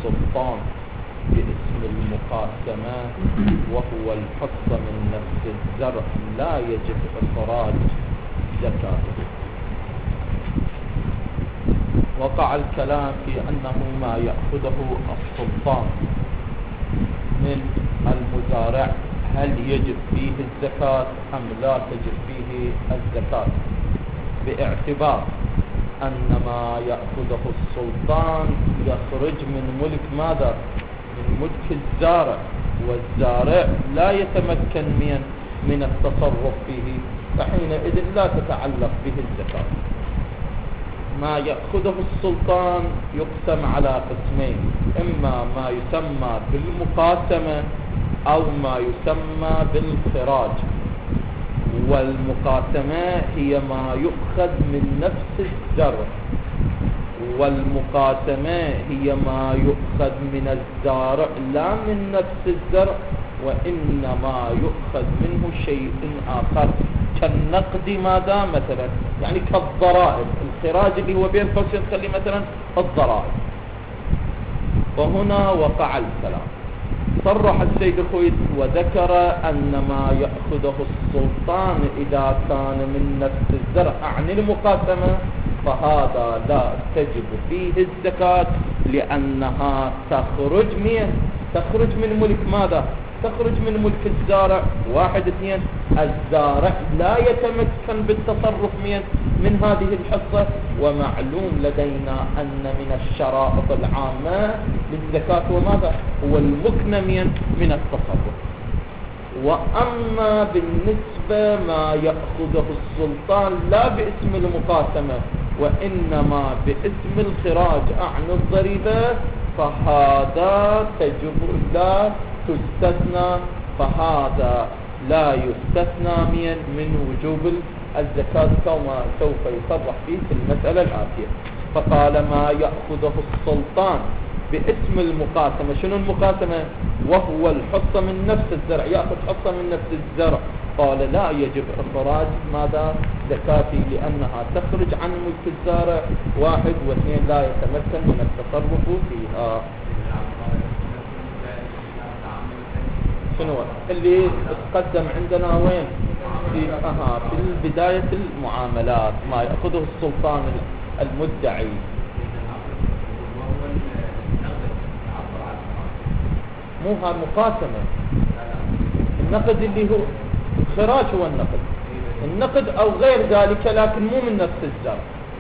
السلطان باسم المقاسمة وهو الحصة من نفس الزرع لا يجب إخراج زكاته. وقع الكلام في أنه ما يأخذه السلطان من المزارع هل يجب فيه الزكاة أم لا تجب فيه الزكاة، باعتبار أن ما يأخذه السلطان يخرج من ملك ماذا؟ من ملك الزارع، والزارع لا يتمكن من التصرف فيه، فحينئذ لا تتعلق به الزكاة. ما يأخذه السلطان يقسم على قسمين، إما ما يسمى بالمقاسمة أو ما يسمى بالخراج. والمقاسمة هي ما يؤخذ من نفس الزرع، والمقاسمة هي ما يؤخذ من الزارع لا من نفس الزرع، وإنما يؤخذ منه شيء آخر كالنقد ماذا مثلا، يعني كالضرائب. الخراج اللي هو بين قوسين نخلي مثلا الضرائب. وهنا وقع الكلام. صرح السيد الخويت وذكر أن ما يأخذه السلطان إذا كان من نفس الزرع عن المقاسمة فهذا لا تجب فيه الزكاة، لأنها تخرج من ملك ماذا؟ تخرج من ملك الزارع. واحد اثنين، الزارع لا يتمكن بالتصرف من هذه الحصة. ومعلوم لدينا أن من الشرائط العامة للزكاة وماذا؟ هو المكن من التصرف. وأما بالنسبة ما يأخذه السلطان لا باسم المقاسمة وإنما باسم الخراج عن الضريبة فهذا تجب لا تستثنى، فهذا لا يستثنى من وجوب الزكاة كما سوف يصرح فيه في المسألة الآتية. فقال ما يأخذه السلطان باسم المقاسمة. شنو المقاسمة؟ وهو الحصة من نفس الزرع، يأخذ حصة من نفس الزرع. قال لا يجب إخراج ماذا؟ زكاتي، لأنها تخرج عن ملك الزارع. واحد واثنين، لا يتمكن من التصرف فيها. شنو اللي تقدم عندنا وين؟ في بداية المعاملات ما يأخذه السلطان المدعي. مو ها المقاسمة، النقد اللي هو الخراج هو النقد أو غير ذلك، لكن مو من نفس الزرع.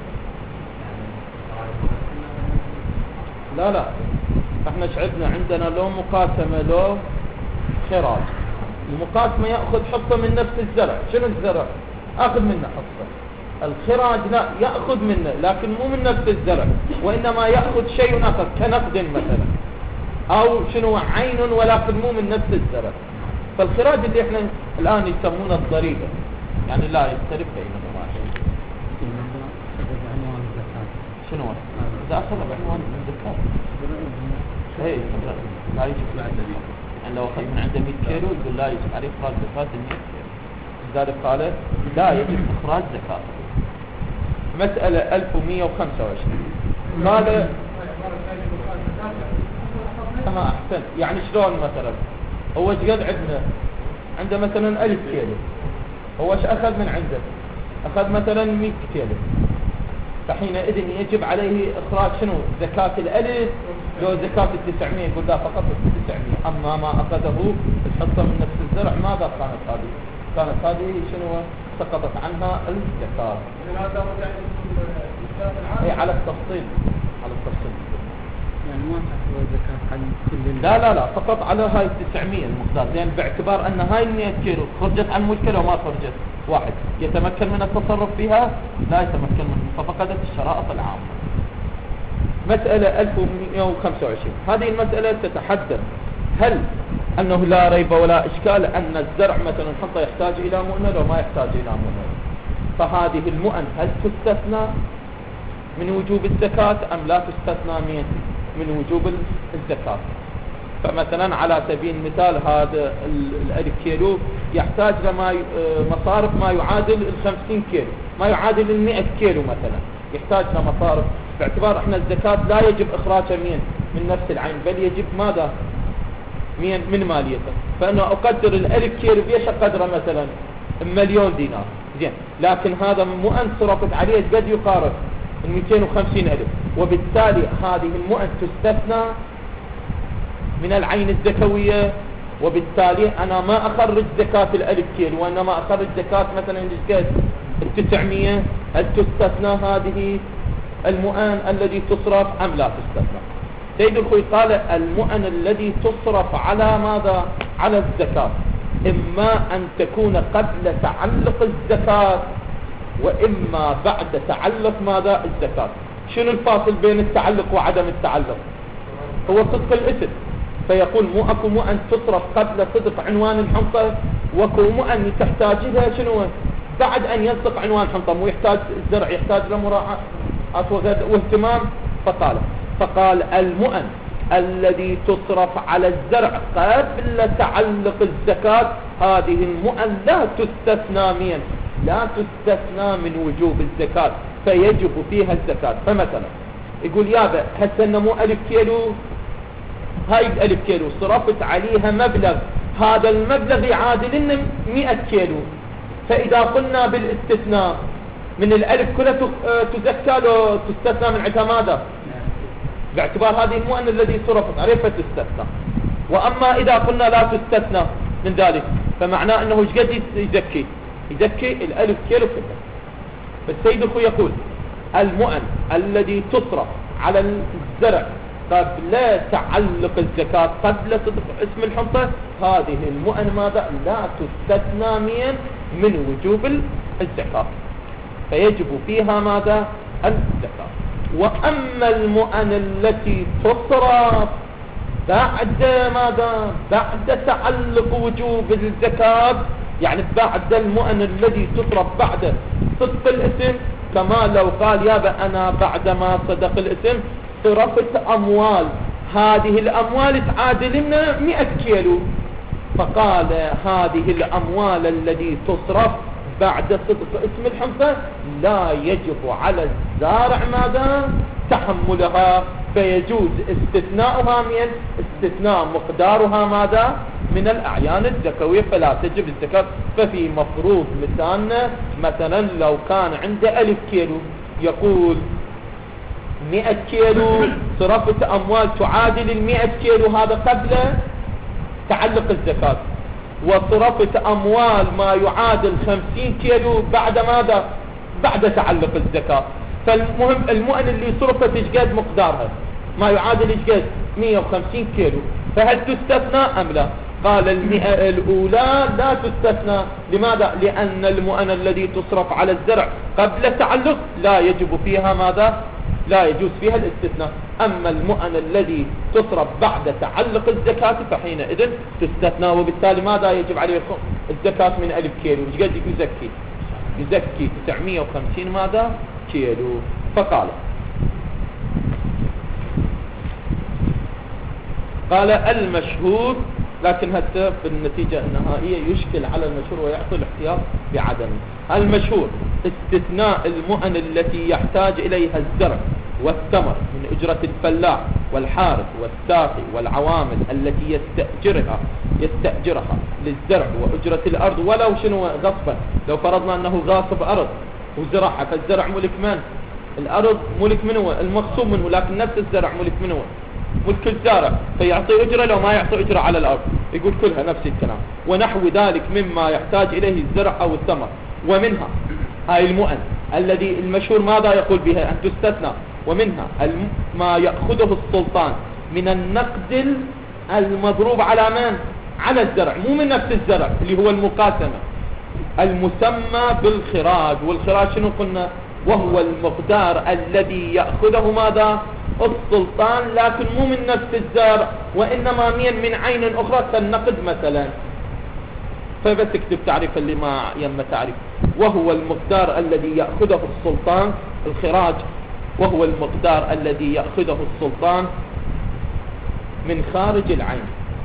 لا احنا شعبنا عندنا لو مقاسمة لو خراج. المقاسمة يأخذ حصة من نفس الزرع. شنو الزرع؟ أخذ منه حصة. الخراج لا يأخذ منه لكن مو من نفس الزرع، وإنما يأخذ شيء آخر كنقد مثلا، أو شنو عين ولكن مو من نفس الزرع. فالخراج اللي احنا الآن يسمونه الضريبة يعني لا يختلف بينهما. شنو إذا أخذ بعنوان الزكاة هي لا يجب يعني لو أخذ من عنده 100 كيلو يقول لا يجب عليه إخراج زكاة 100 كيلو. لذلك قال لا يجب إخراج زكاة. مسألة 1125 قال أحسن. يعني شلون مثلا هو ايش قد عنده مثلا 1000 كيلو، هو ايش أخذ من عنده؟ أخذ مثلا 100 كيلو، فحينئذ يجب عليه إخراج شنو؟ زكاة الألف لو زكاة 900 يقول لا فقط 900. أما ما أخذه الحصة من نفس الزرع ماذا كانت هذه؟ كانت هذه شنو؟ سقطت عنها الزكاة. على التفصيل يعني ما تحصل زكاة عن كل لا فقط على هاي 900 المقدار، لأن باعتبار أن هاي 100 كيلو خرجت عن مشكلة وما خرجت. واحد يتمكن من التصرف فيها لا يتمكن منه، ففقدت الشرائط العامة. مسألة 1125 هذه المسألة تتحدث هل أنه لا ريب ولا إشكال أن الزرع مثلا حتى يحتاج إلى مؤنة وما يحتاج إلى مؤنة، فهذه المؤن هل تستثنى من وجوب الزكاة أم لا تستثنى من وجوب الزكاة؟ فمثلا على سبيل المثال هذا الألف كيلو يحتاج لما مصارف ما يعادل 50 كيلو، ما يعادل 100 كيلو مثلا، يحتاج لمصارف باعتبار احنا الزكاة لا يجب اخراجها من نفس العين، بل يجب ماذا من ماليته. فانا اقدر الالف كيلو بيش قدره مثلا 1,000,000 دينار، زين، لكن هذا مؤن صرفت عليه قد يقارب 250,000، وبالتالي هذه المؤن تستثنى من العين الزكوية، وبالتالي انا ما اخرج زكاة الالف كيلو، وانما اخرج زكاة مثلا 900. هل تستثنى هذه المؤن الذي تصرف ام لا تستثنى؟ سيد الخوي قال المؤن الذي تصرف على ماذا؟ على الزكاة، اما ان تكون قبل تعلق الزكاة واما بعد تعلق ماذا؟ الزكاة. شنو الفاصل بين التعلق وعدم التعلق؟ هو صدق الاسم. فيقول مو اكو مؤن تصرف قبل صدق عنوان الحنطة، واكو مؤن تحتاج لها شنو؟ بعد ان يصدق عنوان الحنطة. مو يحتاج الزرع يحتاج لمراعاة واهتمام. فقال المؤن الذي تصرف على الزرع قبل تعلق الزكاة، هذه المؤن لا تستثنى من وجوب الزكاة، فيجب فيها الزكاة. فمثلا يقول يابا هسه مو 1000 كيلو، هاي 1000 كيلو صرفت عليها مبلغ، هذا المبلغ يعادل لنا 100 كيلو، فإذا قلنا بالاستثناء من 1000 كلها تزكى لو تستثنى من عندها ماذا؟ باعتبار هذه المؤن الذي صرفت عليه فتستثنى. وأما إذا قلنا لا تستثنى من ذلك فمعناه أنه ايش قد يزكي 1000 كيلو كلها. فالسيد الخوي يقول المؤن الذي تصرف على الزرع قبل تعلق الزكاة، قبل صدق اسم الحنطة، هذه المؤن ماذا؟ لا تستثنى من وجوب الزكاة، فيجب فيها ماذا؟ الزكاة. وأما المؤن التي تصرف بعد ماذا؟ بعد تعلق وجوب الزكاة، يعني بعد المؤن الذي تصرف بعد صدق الاسم، كما لو قال يابا أنا بعدما صدق الاسم صرفت أموال، هذه الأموال تعادل لنا 100 كيلو، فقال هذه الأموال التي تصرف بعد صدق اسم الحنطة لا يجب على الزارع ماذا؟ تحملها، فيجوز استثناؤها استثناء مقدارها ماذا؟ من الأعيان الزكوية، فلا تجب الزكاة. ففي مفروض مثالنا مثلا لو كان عنده 1000 كيلو، يقول 100 كيلو صرفت أموال تعادل 100 كيلو، هذا قبل تعلق الزكاة، وصرفت أموال ما يعادل 50 كيلو بعد ماذا؟ بعد تعلق الزكاة. فالمهم المؤن اللي صرفت ايش قد مقدارها؟ ما يعادل ايش قد؟ 150 كيلو، فهل تستثنى أم لا؟ قال المئة الأولى لا تستثنى. لماذا؟ لأن المؤن الذي تصرف على الزرع قبل تعلق لا يجب فيها ماذا؟ لا يجوز فيها الاستثناء. أما المؤن الذي تصرف بعد تعلق الزكاة فحينئذ تستثنى، وبالتالي ماذا يجب عليه؟ الزكاة من 1000 كيلو. ايش قد يزكي 950 ماذا؟ كيلو. فقال المشهور، لكن حتى في النتيجة النهائية يشكل على المشهور ويعطي الاحتياط بعدمه. المشهور استثناء المؤن التي يحتاج إليها الزرع والثمر من أجرة الفلاح والحارث والساقي والعوامل التي يستأجرها للزرع وأجرة الأرض، ولو شنو غصبا. لو فرضنا أنه غاصب أرض وزرعها، فالزرع ملك من؟ الأرض ملك منه المغصوب منه، لكن نفس الزرع ملك منه ملك الزارع، فيعطي أجرة لو ما يعطي أجرة على الأرض. يقول كلها نفس الكلام. ونحو ذلك مما يحتاج إليه الزرع أو الثمر. ومنها هاي المؤن الذي المشهور ماذا يقول بها؟ أن تستثنى. ومنها ما يأخذه السلطان من النقد المضروب على من؟ على الزرع، مو من نفس الزرع اللي هو المقاسمة، المسمى بالخراج. والخراج شنو قلنا؟ وهو المقدار الذي يأخذه ماذا؟ السلطان، لكن مو من نفس الزرع، وإنما من عين أخرى كالنقد مثلا. فبس اكتب تعريف اللي ما يم تعريف. وهو المقدار الذي يأخذه السلطان، الخراج وهو المقدار الذي يأخذه السلطان من خارج العين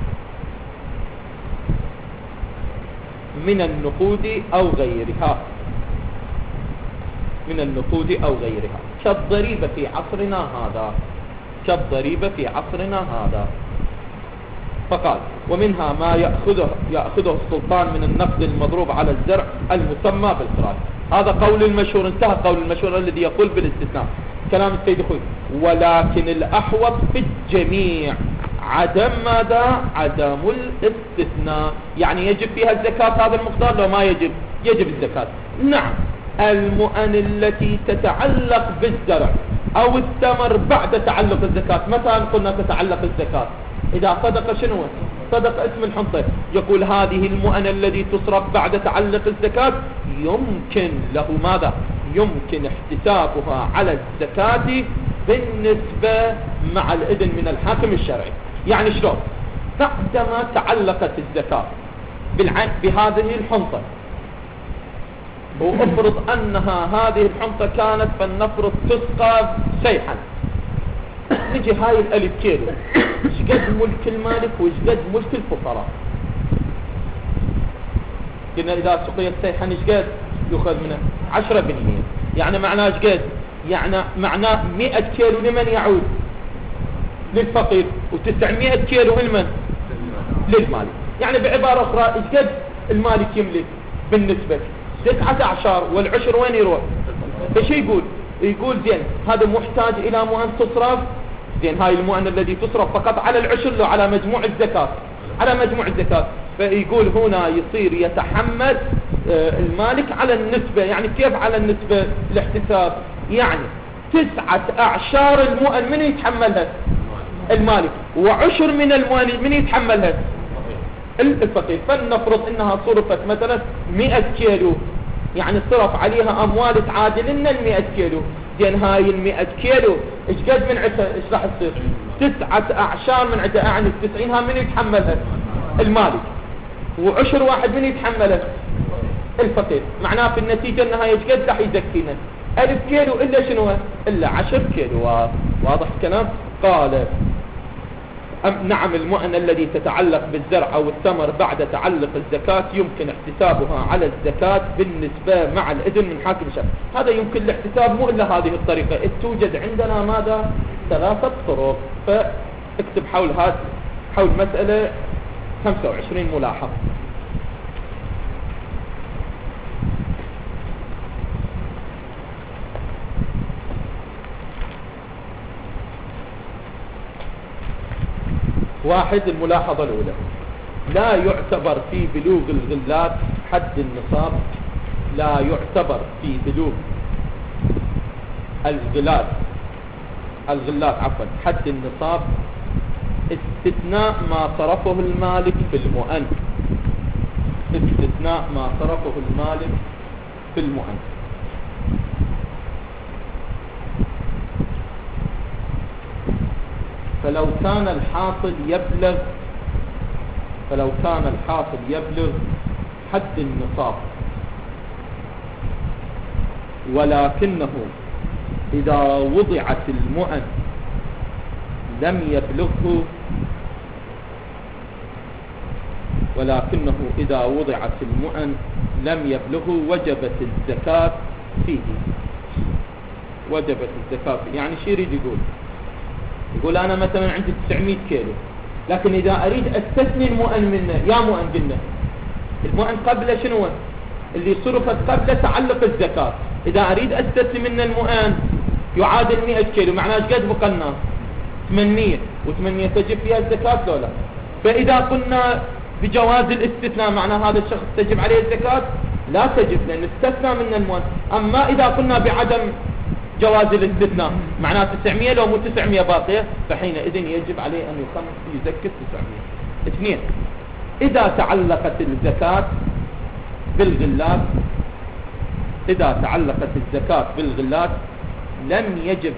من النقود أو غيرها، كالضريبة في عصرنا هذا، كالضريبة في عصرنا هذا. فقال ومنها ما يأخذه السلطان من النقد المضروب على الزرع المسمى بالخراج. هذا قول المشهور، انتهى قول المشهور الذي يقول بالاستثناء. كلام السيد أخوي ولكن الأحوط في الجميع عدم ماذا؟ عدم الاستثناء، يعني يجب فيها الزكاة هذا المقدار لو ما يجب؟ يجب الزكاة. نعم المؤن التي تتعلق بالزرع أو الثمر بعد تعلق الزكاة، مثلا قلنا تتعلق الزكاة إذا صدق شنو؟ صدق اسم الحنطة، يقول هذه المؤن الذي تصرف بعد تعلق الزكاة يمكن له ماذا؟ يمكن احتسابها على الزكاة بالنسبة مع الإذن من الحاكم الشرعي. يعني شلون؟ بعدما تعلقت الزكاة بهذه الحنطة، وافرض أنها هذه الحنطة كانت فلنفرض تسقى سيحا، نجي هاي الألف كيلو شقد ملك المالك وشقد ملك الفقراء. قلنا إذا سقيت سيحا شقد يأخذ منه 10%، يعني معناه شقد؟ يعني معناه 100 كيلو لمن يعود؟ للفقير، و900 كيلو لمن؟ للمالك. يعني بعبارة أخرى شقد المالك يملك بالنسبة 19 والعشر وين يروح؟ ايش يقول؟ يقول زين هذا محتاج إلى مؤن تصرف، زين هاي المؤن الذي تصرف فقط على العشر لو على مجموع الزكاة؟ على مجموع الزكاة. فيقول هنا يصير يتحمل المالك على النسبة. يعني كيف على النسبة الاحتساب؟ يعني 9 أعشار المؤن من يتحملها؟ المالك. وعشر من المؤن من يتحملها؟ الفقير. فلنفرض انها صرفت مثلا 100 كيلو، يعني صرف عليها اموال تعادل لنا 100 كيلو. زين هاي 100 كيلو ايش قد من عدها؟ ايش راح تصير؟ 9 أعشار من عدها، يعني 90 ها من يتحملها؟ المالك. وعشر واحد من يتحملها؟ الفقير. معناه في النتيجة انها ايش قد راح يزكينا؟ 1000 كيلو الا شنو؟ الا 10 كيلو. واضح الكلام؟ قال نعم المؤن الذي تتعلق بالزرع أو الثمر بعد تعلق الزكاة يمكن احتسابها على الزكاة بالنسبة مع الإذن من حاكم الشرع. هذا يمكن الاحتساب مو إلا هذه الطريقة. توجد عندنا ماذا؟ 3 طرق. فاكتب حول مسألة 25 ملاحظة. واحد، الملاحظة الأولى: لا يعتبر في بلوغ الغلات حد النصاب، لا يعتبر في بلوغ الغلات حد النصاب استثناء ما صرفه المالك في المؤن، استثناء ما صرفه المالك في المؤن. فلو كان الحاصل يبلغ حد النصاب، ولكنه إذا وضعت المؤن لم يبلغه، وجبت الزكاة فيه. يعني شو يريد يقول أنا مثلا عندي 900 كيلو، لكن إذا أريد أستثني المؤن منه، يا مؤن قلنا المؤن قبل شنو؟ اللي صرفت قبل تعلق الزكاة. إذا أريد أستثني منه المؤن يعادل 100 كيلو، معناه ايش قد بقلنا؟ 800، و800 تجب فيها الزكاة لو لا؟ فإذا قلنا بجواز الاستثناء معناه هذا الشخص تجب عليه الزكاة؟ لا تجب، لأن استثنى من المؤن. أما إذا قلنا بعدم جواز الاستثناء معناه 900 لو مو 900 باقية، فحينئذ يجب عليه أن يزكي 900. 2، إذا تعلقت الزكاة بالغلات لم يجب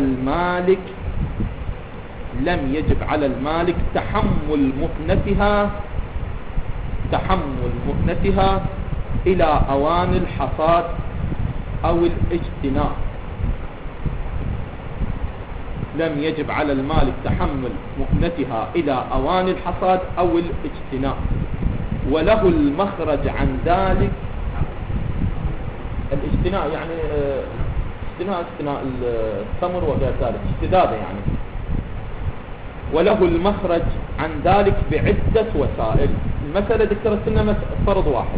على المالك تحمل مؤنتها إلى أوان الحصاد أو الاجتناء. لم يجب على المالك تحمل مؤنتها إلى أوان الحصاد أو الاجتناء، وله المخرج عن ذلك. الاجتناء يعني استثناء التمر وغير ذلك اشتدادا يعني. وله المخرج عن ذلك بعدة وسائل. المسألة ذكرت لنا فرض واحد،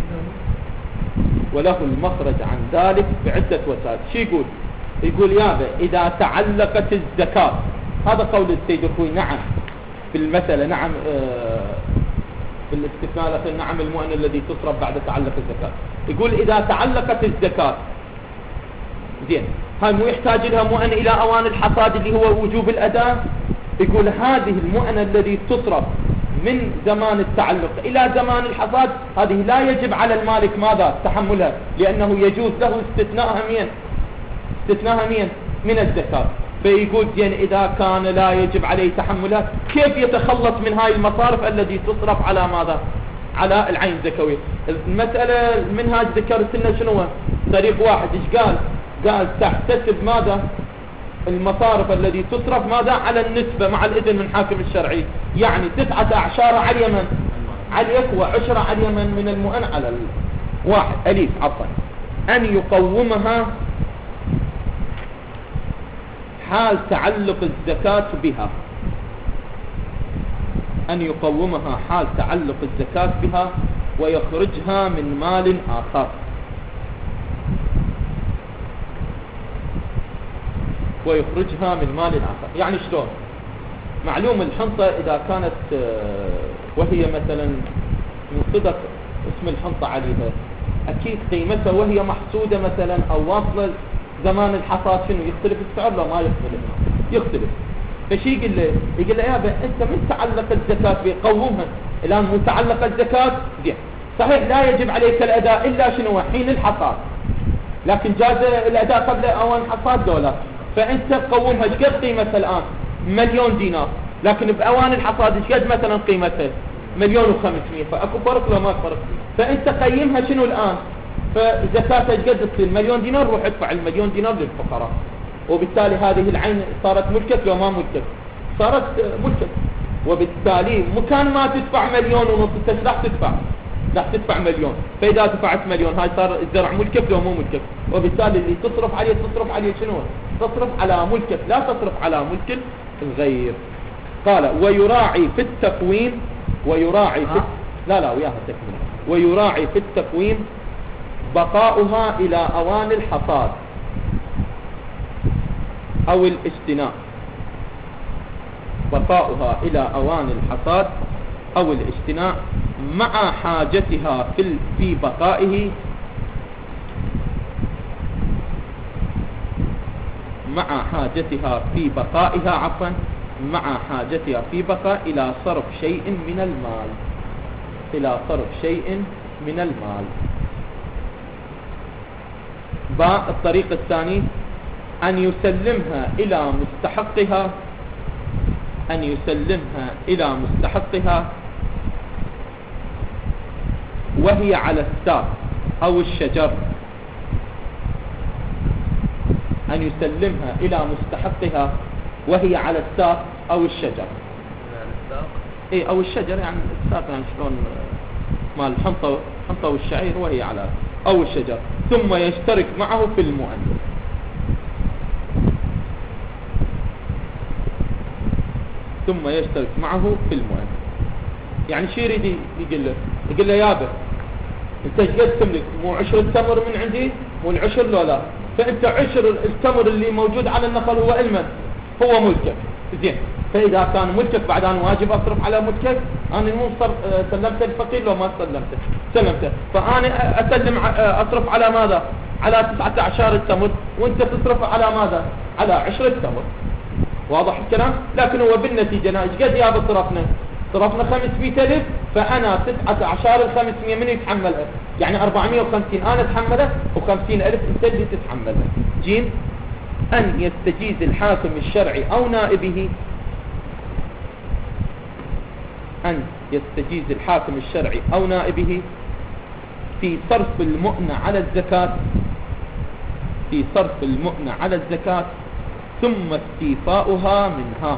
وله المخرج عن ذلك بعدة وسائل. شو يقول؟ يقول يابا إذا تعلقت الزكاة، هذا قول السيد الخوي نعم في المسألة، نعم في الاستثناء الأخير نعم المؤن الذي تصرف بعد تعلق الزكاة. يقول إذا تعلقت الزكاة زين، هاي مو يحتاج لها مؤن إلى أوان الحصاد اللي هو وجوب الأداء. يقول هذه المؤن الذي تصرف من زمان التعلق إلى زمان الحصاد هذه لا يجب على المالك ماذا؟ تحملها، لأنه يجوز له استثناءها من الزكاة. فيقول زين إذا كان لا يجب عليه تحملها، كيف يتخلص من هاي المصارف التي تصرف على ماذا؟ على العين الزكوية. المسألة المنهاج ذكرت لنا شنو طريق واحد. إيش قال تحتسب ماذا؟ المصارف التي تصرف ماذا؟ على النسبة مع الإذن من حاكم الشرعي، يعني 19 على اليمن عليك و10 على اليمن من المؤن على الواحد أليف عفوا، أن يقومها حال تعلق الزكاة بها، أن يقومها حال تعلق الزكاة بها ويخرجها من مال آخر. ويخرجها من مال آخر يعني شلون؟ معلوم الحنطة إذا كانت وهي مثلا من صدق اسم الحنطة عليها، أكيد قيمتها وهي محسودة مثلا أو واصلة زمان الحصاد شنو يختلف السعر؟ لا ما يختلف. فشي يقول له يابا أنت من تعلق الزكاة بقومها الآن متعلق الزكاة دي صحيح لا يجب عليك الأداء إلا شنو؟ حين الحصاد، لكن جاز الأداء قبل أوان حصاد دولار. فأنت تقومها ايش قد قيمتها الآن؟ 1,000,000 دينار، لكن بأوان الحصاد ايش قد مثلا قيمتها؟ 1,500,000. فأكو فرق ولا ما فرق؟ فأنت قيمها شنو الآن؟ فزكاتها ايش قد تصير؟ 1,000,000 دينار، روح ادفع 1,000,000 دينار للفقراء. وبالتالي هذه العين صارت ملكك لو ما ملكك؟ صارت ملكك. وبالتالي مكان ما تدفع 1,500,000 انت راح تدفع؟ راح تدفع 1,000,000. فإذا دفعت 1,000,000 هاي صار الزرع ملكك لو مو ملكك. وبالتالي اللي تصرف عليه شنو؟ تصرف على ملكك، لا تصرف على ملك الغير. قال ويراعي في التقويم لا وياها تكمل. ويراعي في التقويم بقاؤها إلى أوان الحصاد أو الاجتناء، بقاؤها إلى أوان الحصاد أو الاجتناء مع حاجتها في بقائه مع حاجتها في بقاء إلى صرف شيء من المال. الطريق الثاني أن يسلمها إلى مستحقها وهي على الساق أو الشجر. أن يسلمها إلى مستحقها وهي على الساق أو الشجر. إيه أو الشجر يعني الساق يعني شلون مال الحنطة والشعير وهي على أو الشجر. ثم يشترك معه في المؤن. يعني شو يريد يقول له يابا انت ايش قد تملك؟ مو 10 تمر من عندي؟ مو العشر لو لا؟ فانت 10 التمر اللي موجود على النخل هو المن هو ملكك. زين فاذا كان ملكك بعد انا واجب اصرف على ملكك؟ انا مو سلمت الفقير لو ما سلمته فانا اصرف على ماذا؟ على 19 التمر وانت تصرف على ماذا؟ على 10 تمر. واضح الكلام؟ لكن هو بالنتيجة ايش قد يابا صرفنا 500,000 فأنا 19 500 من يتحملها؟ يعني 450 أنا أتحملها و50,000 أنت اللي تتحملها. جيم أن يستجيز الحاكم الشرعي أو نائبه في صرف المؤنة على الزكاة ثم استيفاؤها منها.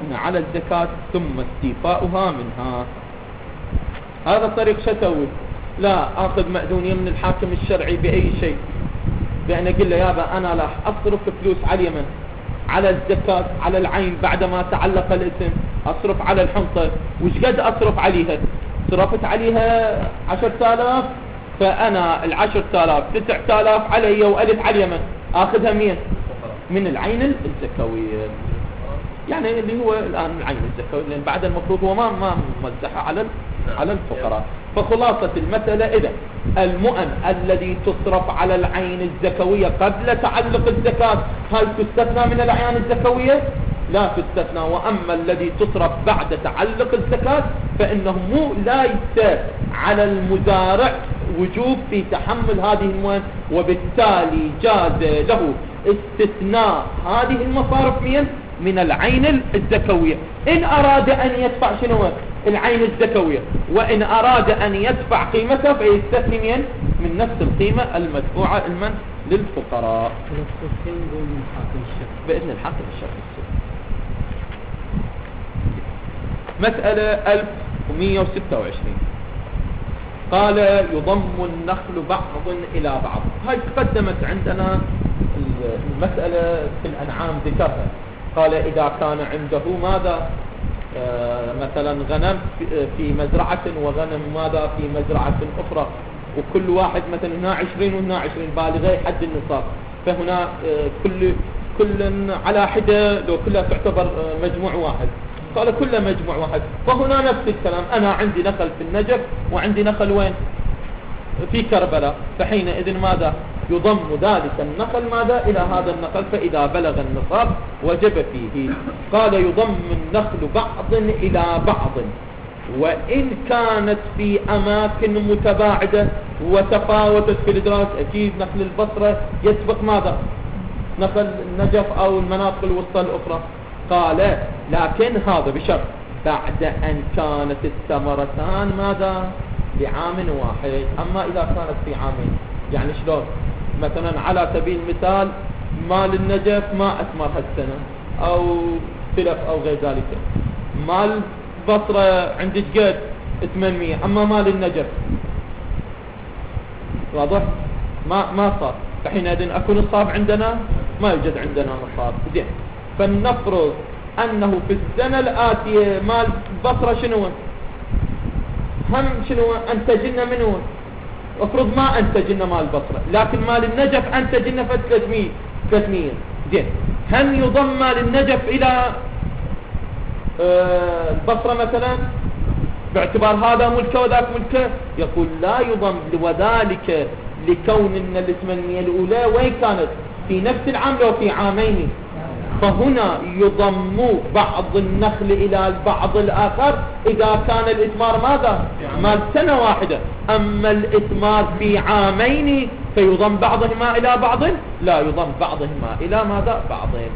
هذا الطريق شتوي لا أخذ مأذونية من الحاكم الشرعي بأي شيء، بأن أقول له يابا أنا لا أصرف فلوس على اليمن، على الزكاة، على العين بعدما تعلق الاسم، أصرف على الحنطة، وش قد أصرف عليها؟ صرفت عليها 10,000، فأنا 10,000 9,000 علي وألف على اليمن، أخذها من العين الزكوية، يعني اللي هو الآن العين الزكوية، لأن بعد المفروض هو ما موزعها على الفقراء. فخلاصة المسألة إذا المؤن الذي تصرف على العين الزكوية قبل تعلق الزكاة هل تستثنى من الأعيان الزكوية؟ لا تستثنى. وأما الذي تصرف بعد تعلق الزكاة فإنه ليس على المزارع وجوب في تحمل هذه المؤن، وبالتالي جاز له استثناء هذه المصارف من العين الزكوية إن أراد أن يدفع شنو العين الزكوية، وإن أراد أن يدفع قيمتها فيستثني من نفس القيمة المدفوعة للفقراء بإذن الحاكم الشرعي. مسألة 1126 قال يضم النخل بعض إلى بعض. هاي تقدمت عندنا المسألة في الأنعام ذكرها. قال إذا كان عنده ماذا مثلا غنم في مزرعة وغنم ماذا في مزرعة أخرى، وكل واحد مثلا هنا 20 وهنا 20 بالغي حد النصاب، فهنا كل على حدة لو كلها تعتبر مجموع واحد، قال كل مجموع واحد. فهنا نفس الكلام، أنا عندي نخل في النجف وعندي نخل وين في كربلاء، فحينئذ ماذا يضم ذلك النخل ماذا إلى هذا النخل، فإذا بلغ النصاب وجب فيه. قال يضم النخل بعض إلى بعض وإن كانت في أماكن متباعدة وتفاوتت في الإدراك. أكيد نخل البصرة يسبق ماذا نخل النجف أو المناطق الوسطى الأخرى. قال لكن هذا بشرط بعد أن كانت الثمرتان ماذا لعام واحد. أما إذا كانت في عامين، يعني شلون مثلا على سبيل المثال مال النجف ما أثمر هالسنة أو سلف أو غير ذلك، مال بصرة عندك قد 800، أما مال النجف واضح ما صار، فحينئذ أكون النصاب عندنا ما يوجد عندنا نصاب. زين، فلنفرض أنه في السنة الآتية مال بصرة شنو هم أنتجنا منه، افرض ما أنتجنا مال بصرة، لكن مال النجف أنتجنا في 300. زين، هم يضم مال النجف إلى البصرة مثلا باعتبار هذا ملكه وذاك ملكه؟ يقول لا يضم، وذلك لكون ان ال800 الأولى وين كانت في نفس العام لو في عامين، فهنا يضم بعض النخل إلى البعض الآخر إذا كان الإثمار ماذا مال سنة واحدة. أما الإثمار في عامين فيضم بعضهما إلى بعض، لا يضم بعضهما إلى ماذا بعضين.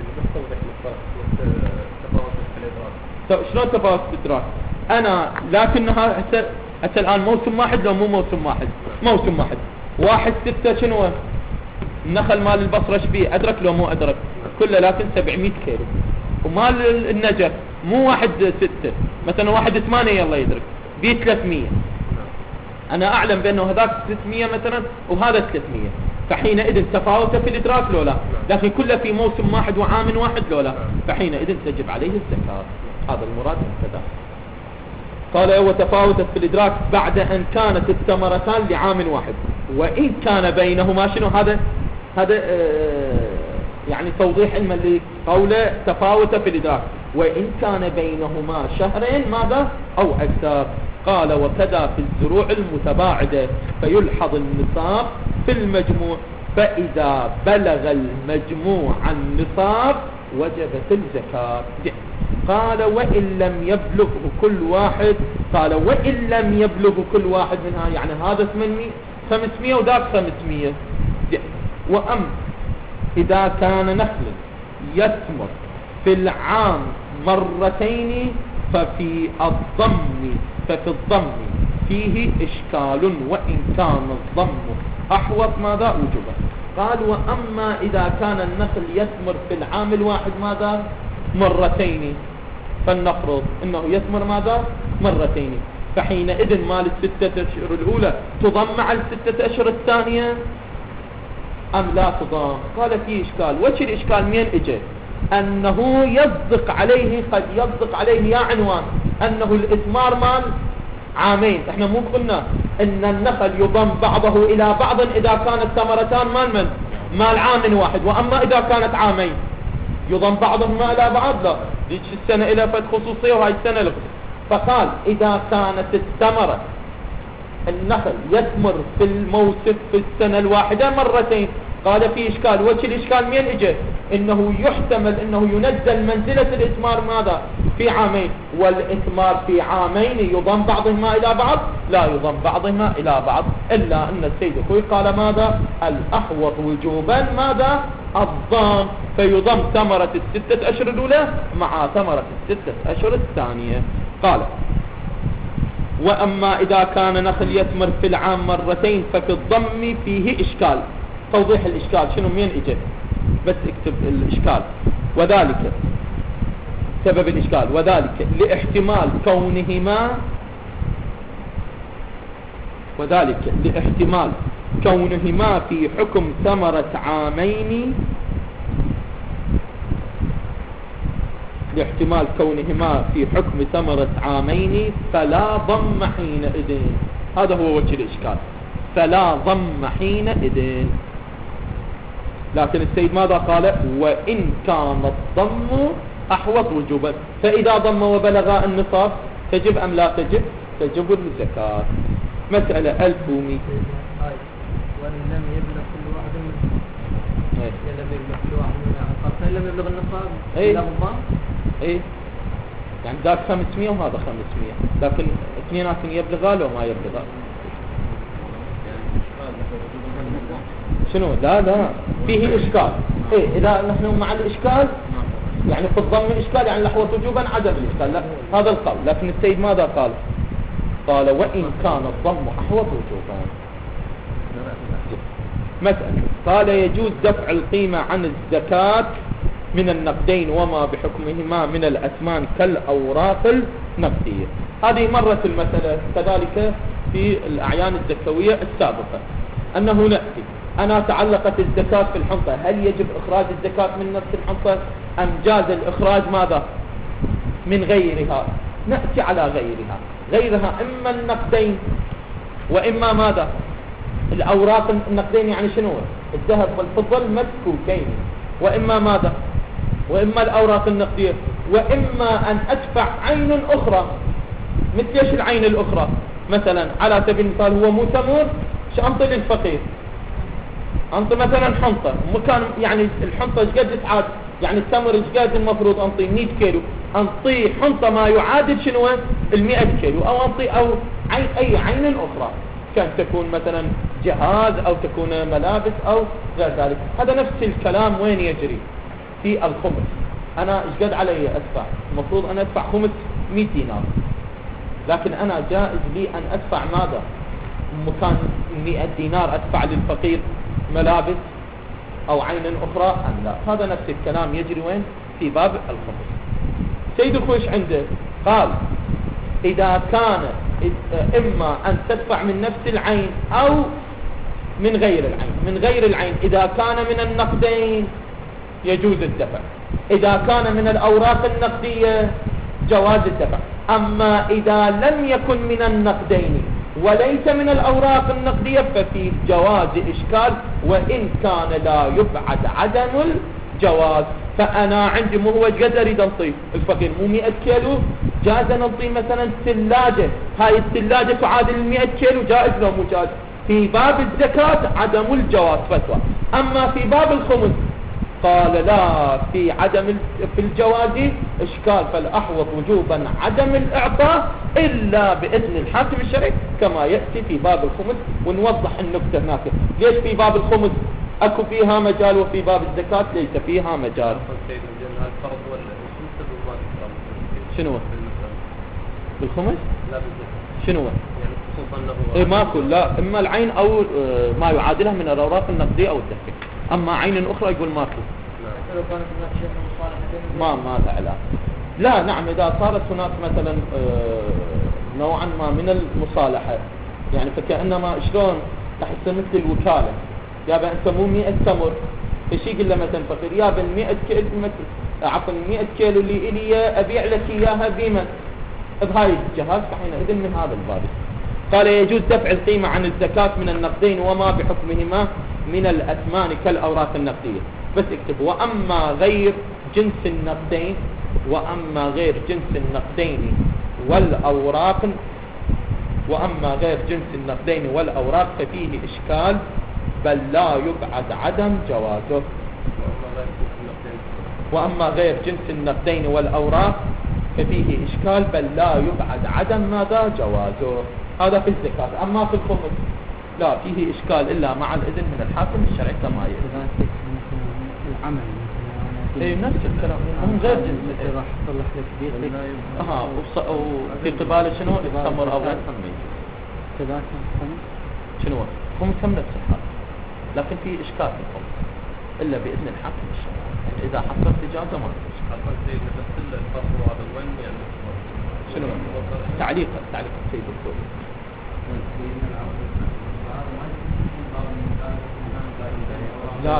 شلون تفاوت الإدراك؟ أنا لكنها حتى الآن موسم واحد لو مو موسم واحد، موسم واحد 6 شنو النخل مال البصرة شبيه أدرك لو مو أدرك كله، لكن 700 كيلو. ومال النجف مو 1/6 مثلا 1/8 يلا يدرك بيه 300. أنا أعلم بأنه هذاك 600 مثلا وهذا 300، فحينئذ تفاوت في الإدراك لو لا، لكن كله في موسم واحد وعام واحد لو لا، فحينئذ تجب عليه الزكاة. هذا المراد من كذا. قال وتفاوتت في الإدراك بعد أن كانت الثمرتان لعام واحد وإن كان بينهما شنو هذا يعني توضيح علما لقوله تفاوت في الإدراك، وإن كان بينهما شهرين ماذا أو أكثر. قال وكذا في الزروع المتباعدة فيلحظ النصاب في المجموع، فإذا بلغ المجموع النصاب وجبت الزكاة. قال وإن لم يبلغه كل واحد، قال وإن لم يبلغ كل واحد منها، يعني هذا 500 وذاك 500. وأم إذا كان نخل يثمر في العام مرتين ففي الضم فيه إشكال وإن كان الضم أحوط ماذا وجبه. قال وأما إذا كان النخل يثمر في العام الواحد ماذا مرتين، فلنفرض أنه يثمر ماذا مرتين، فحينئذ مال الستة أشهر الأولى تضم مع الستة أشهر الثانية أم لا تضم؟ قال في إشكال. وش الإشكال؟ مين إجي؟ أنه يصدق عليه، قد يصدق عليه يا عنوان أنه الإثمار مال عامين. احنا مو قلنا ان النخل يضم بعضه الى بعض اذا كانت ثمرتان مال من؟ مال عام واحد. واما اذا كانت عامين يضم بعضهما الى بعض؟ لا، ديك السنة الى فد خصوصية وهاي السنة لخصوصية. فقال اذا كانت الثمرة النخل يثمر في الموسم في السنة الواحدة مرتين، قال في إشكال. وش الإشكال؟ مين إجا؟ إنه يحتمل إنه ينزل منزلة الإثمار ماذا؟ في عامين، والإثمار في عامين يضم بعضهما إلى بعض؟ لا يضم بعضهما إلى بعض، إلا أن السيد الخوي قال ماذا؟ الأحوط وجوبا ماذا؟ الضم، فيضم ثمرة الستة أشهر الأولى مع ثمرة الستة أشهر الثانية. قال وأما إذا كان نخل يثمر في العام مرتين ففي الضم فيه إشكال. توضيح الإشكال شنو؟ مين إجا؟ بس اكتب الإشكال. وذلك سبب الإشكال، وذلك لاحتمال كونهما في حكم ثمرة عامين، لاحتمال كونهما في حكم ثمرة عامين فلا ضم حينئذ. هذا هو وجه الإشكال، فلا ضم حينئذ. لكن السيد ماذا قال؟ وإن كان الضم أحوط وجوبا، فإذا ضم وبلغ النصاب تجب أم لا تجب؟ تجب الزكاة. مسألة 1200. وإن لم يبلغ كل واحد منهم، لم يبلغ كل واحد منهم، فإن لم يبلغ النصاب إلا الضم. إيه يعني ذاك 500 وهذا 500، لكن اثنيناتهم يبلغا لو ما يبلغا. شنو؟ لا فيه إشكال. إيه إذا نحن مع الإشكال يعني في الضم إشكال، يعني الأحوط وجوبا عدم الإشكال، لا هذا القول. لكن السيد ماذا قال؟ قال وإن كان الضم أحوط وجوبا. مسألة قال يجوز دفع القيمة عن الزكاة من النقدين وما بحكمهما من الأثمان كالأوراق النقدية. هذه مرت المسألة كذلك في الأعيان الزكوية السابقة، أنه نأتي أنا تعلقت الزكاة في الحنطة، هل يجب إخراج الزكاة من نفس الحنطة أم جاز الإخراج ماذا؟ من غيرها. نأتي على غيرها إما النقدين وإما ماذا؟ الأوراق النقدين، يعني شنو؟ الذهب والفضة المسكوكين، وإما ماذا؟ وإما الأوراق النقدية، وإما أن أدفع عين أخرى. مثل ايش العين الأخرى؟ مثلا على سبيل المثال هو مو تمر، أنطي للفقير، أنطي مثلا حنطة مكان، يعني الحنطة ايش قد تعاد، يعني التمر ايش قد المفروض أنطي 100 كيلو، أنطي حنطة ما يعادل شنو؟ 100 كيلو، أو أنطي أو أي عين أخرى، كان تكون مثلا جهاز أو تكون ملابس أو غير ذلك. هذا نفس الكلام وين يجري؟ في الخمس. أنا ايش قد علي أدفع؟ المفروض أنا أدفع خمس 100 دينار، لكن أنا جائز لي أن أدفع ماذا؟ مكان 100 دينار أدفع للفقير ملابس أو عين أخرى أم لا؟ هذا نفس الكلام يجري وين؟ في باب الخمس. سيد الخويش عنده قال إذا كان إما أن تدفع من نفس العين أو من غير العين. من غير العين إذا كان من النقدين يجوز الدفع، إذا كان من الأوراق النقدية جواز الدفع. أما إذا لم يكن من النقدين وليس من الأوراق النقدية ففي جواز إشكال، وإن كان لا يبعد عدم الجواز. فأنا عندي مو هو قد أريد أنطي الفقير مو 100 كيلو، جاز ننطي مثلا ثلاجة، هاي الثلاجة تعادل 100 كيلو، جائز لو مو جائز؟ في باب الزكاة عدم الجواز فتوى. أما في باب الخمس قال لا، في الجواز إشكال، فالأحوط وجوبا عدم الإعطاء إلا بإذن الحاكم الشرعي كما يأتي في باب الخمس. ونوضح النكتة هناك ليش في باب الخمس أكو فيها مجال وفي باب الزكاة ليس فيها مجال. شنو بالخمس؟ لا بالزكاة. شنو يعني خصوصا له ماكو، لا إما العين أو ما يعادلها من الأوراق النقدية أو الدفع. أما عين أخرى يقول ماكو. ما لا علاقة. لا نعم، إذا صارت هناك مثلا نوعا ما من المصالحة، يعني فكأنما شلون راح يصير مثل الوكالة. يابا أنت مو 100 تمر، ايش يقول له مثلا فقير يابا 100 كيلو عفوا 100 كيلو اللي إلي أبيع لك إياها بمن بهاي الجهاز، فحينئذ من هذا الباب. قال يجوز دفع القيمة عن الزكاة من النقدين وما بحكمهما من الأثمان كالأوراق النقدية. بس اكتب وأما غير جنس النقدين، وأما غير جنس النقدين والأوراق، وأما غير جنس النقدين والأوراق ففيه إشكال بل لا يبعد عدم جوازه. وأما غير جنس النقدين والأوراق ففيه إشكال بل لا يبعد عدم ماذا جوازه. هذا في الزكاة. أما في الخمس لا فيه إشكال إلا مع الإذن من الحاكم الشرعي كما يقول. العمل اي نفس الكلام، هم غير جنس. راح تصلح لك بيتك وفي قبال شنو التمر او غير تمر كذا شنو هم كم نفس الحال، لكن في اشكال في الخمس الا باذن الحاكم الشرعي. يعني اذا حصلت اجازه ما حصل نفس الفرق هذا وين يعني شنو تعليق السيد الدكتور. لا